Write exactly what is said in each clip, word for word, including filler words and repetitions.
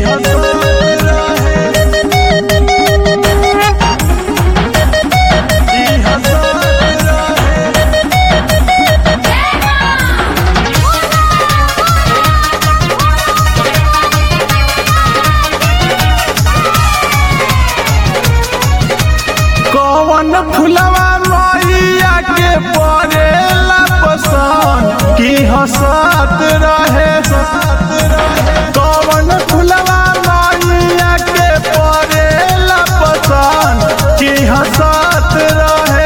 कौन फुलवा मैया के पड़ेला पसंद की हंसत रहे। कौन फुलवा मैया के पड़ेला पसंद की हंसत रहे।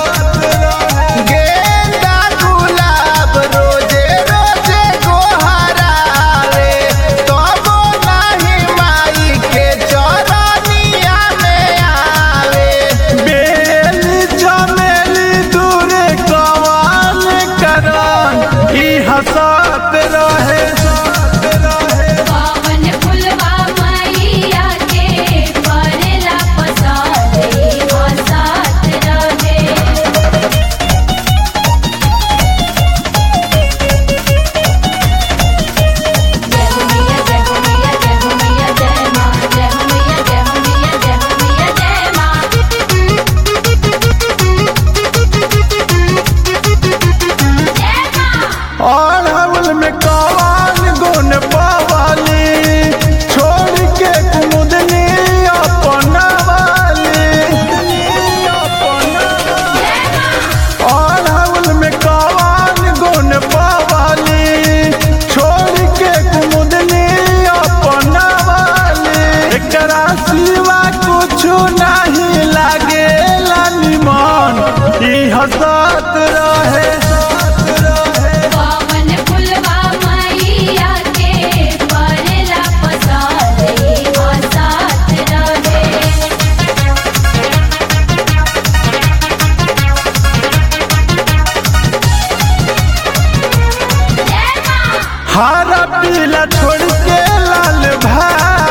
गेंदा गुलाब रोजे रोजे गोहरावे तबो नाही माई के चरनिया में आवे। बेली चमेली दूरे कवाल करन ई हंसत रहे। कौन फुलवा मैया के पड़ेला पसंद हंसत रहे। जय हो मैया जय हो मैया जय हो मैया जय माँ जय हो मैया जय हो मैया जय हो मैया जय माँ। जय माँ। और हवल में कवान गुन पवाली छोड़ के कुमुदनी अपनावाली। और हवल में कवान गुन पवाली छोड़ के कुमुदनी अपनावाली। एकरा सिवा कुछ नहीं लागेला निमन ई हंसत रहे। कौन फुलवा मैया के पड़ेला पसंद हंसत रहे। जय माँ। हरा पीला छोड़ के लाल भाई